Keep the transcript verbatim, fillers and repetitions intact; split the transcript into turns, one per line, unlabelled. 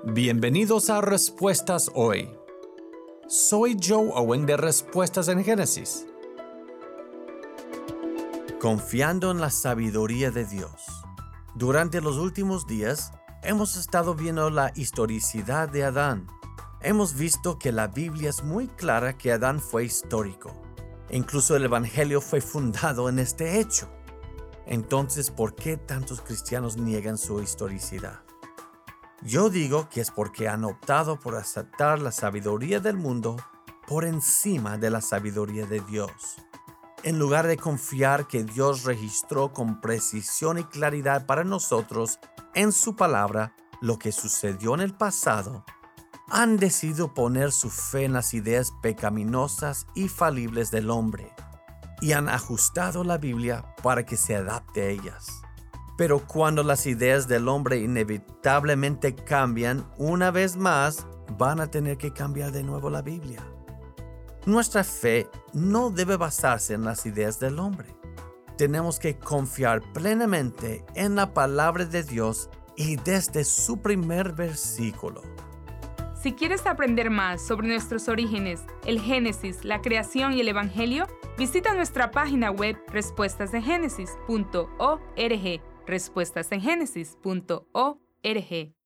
Bienvenidos a Respuestas Hoy. Soy Joe Owen de Respuestas en Génesis. Confiando en la sabiduría de Dios. Durante los últimos días, hemos estado viendo la historicidad de Adán. Hemos visto que la Biblia es muy clara que Adán fue histórico. Incluso el Evangelio fue fundado en este hecho. Entonces, ¿por qué tantos cristianos niegan su historicidad? Yo digo que es porque han optado por aceptar la sabiduría del mundo por encima de la sabiduría de Dios. En lugar de confiar que Dios registró con precisión y claridad para nosotros en su palabra lo que sucedió en el pasado, han decidido poner su fe en las ideas pecaminosas y falibles del hombre y han ajustado la Biblia para que se adapte a ellas. Pero cuando las ideas del hombre inevitablemente cambian, una vez más, van a tener que cambiar de nuevo la Biblia. Nuestra fe no debe basarse en las ideas del hombre. Tenemos que confiar plenamente en la palabra de Dios y desde su primer versículo.
Si quieres aprender más sobre nuestros orígenes, el Génesis, la creación y el Evangelio, visita nuestra página web respuestas en génesis punto org. respuestas en génesis punto org.